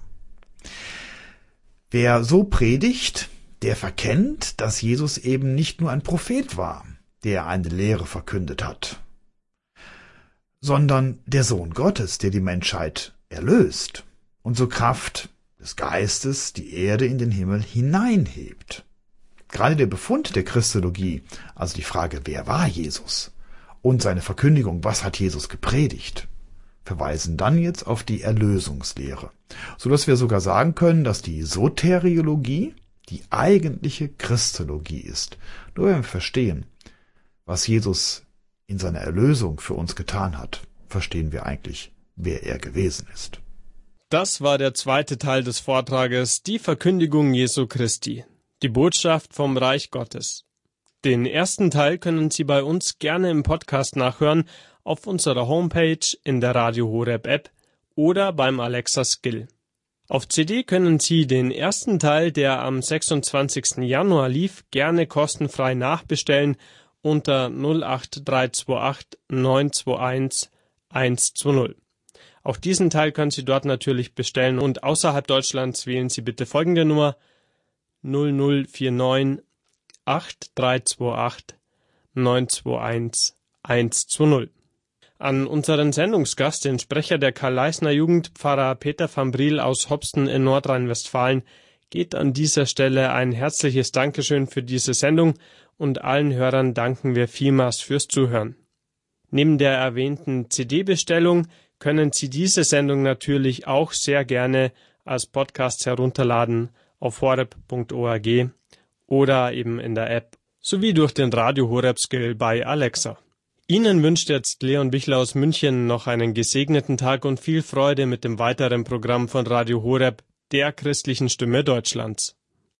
[SPEAKER 2] Wer so predigt, der verkennt, dass Jesus eben nicht nur ein Prophet war, der eine Lehre verkündet hat, sondern der Sohn Gottes, der die Menschheit erlöst und so Kraft des Geistes die Erde in den Himmel hineinhebt. Gerade der Befund der Christologie, also die Frage, wer war Jesus, und seine Verkündigung, was hat Jesus gepredigt, verweisen dann jetzt auf die Erlösungslehre, sodass wir sogar sagen können, dass die Soteriologie die eigentliche Christologie ist. Nur wenn wir verstehen, was Jesus in seiner Erlösung für uns getan hat, verstehen wir eigentlich, wer er gewesen ist.
[SPEAKER 1] Das war der zweite Teil des Vortrages, die Verkündigung Jesu Christi, die Botschaft vom Reich Gottes. Den ersten Teil können Sie bei uns gerne im Podcast nachhören, auf unserer Homepage, in der Radio Horeb App oder beim Alexa Skill. Auf CD können Sie den ersten Teil, der am 26. Januar lief, gerne kostenfrei nachbestellen unter 08328 921 120. Auch diesen Teil können Sie dort natürlich bestellen und außerhalb Deutschlands wählen Sie bitte folgende Nummer 0049 8328 921 120. An unseren Sendungsgast, den Sprecher der Karl-Leisner Jugend, Pfarrer Peter van Briel aus Hopsten in Nordrhein-Westfalen, geht an dieser Stelle ein herzliches Dankeschön für diese Sendung und allen Hörern danken wir vielmals fürs Zuhören. Neben der erwähnten CD-Bestellung können Sie diese Sendung natürlich auch sehr gerne als Podcast herunterladen auf horeb.org oder eben in der App sowie durch den Radio Horeb Skill bei Alexa. Ihnen wünscht jetzt Leon Bichler aus München noch einen gesegneten Tag und viel Freude mit dem weiteren Programm von Radio Horeb, der christlichen Stimme Deutschlands.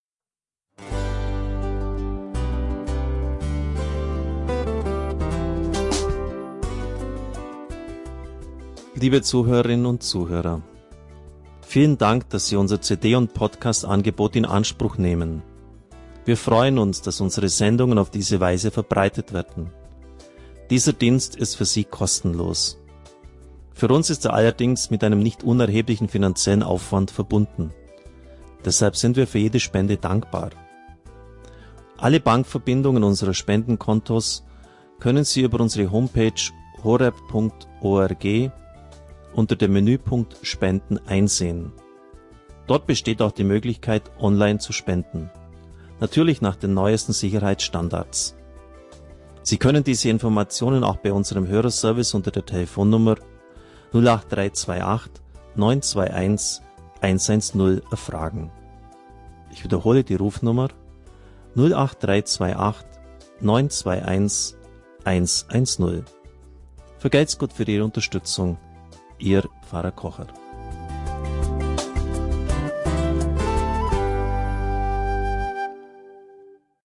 [SPEAKER 3] Liebe Zuhörerinnen und Zuhörer, vielen Dank, dass Sie unser CD- und Podcast-Angebot in Anspruch nehmen. Wir freuen uns, dass unsere Sendungen auf diese Weise verbreitet werden. Dieser Dienst ist für Sie kostenlos. Für uns ist er allerdings mit einem nicht unerheblichen finanziellen Aufwand verbunden. Deshalb sind wir für jede Spende dankbar. Alle Bankverbindungen unserer Spendenkontos können Sie über unsere Homepage horeb.org unter dem Menüpunkt Spenden einsehen. Dort besteht auch die Möglichkeit, online zu spenden. Natürlich nach den neuesten Sicherheitsstandards. Sie können diese Informationen auch bei unserem Hörerservice unter der Telefonnummer 08328 921 110 erfragen. Ich wiederhole die Rufnummer 08328 921 110. Vergelt's Gott für Ihre Unterstützung. Ihr Pfarrer Kocher.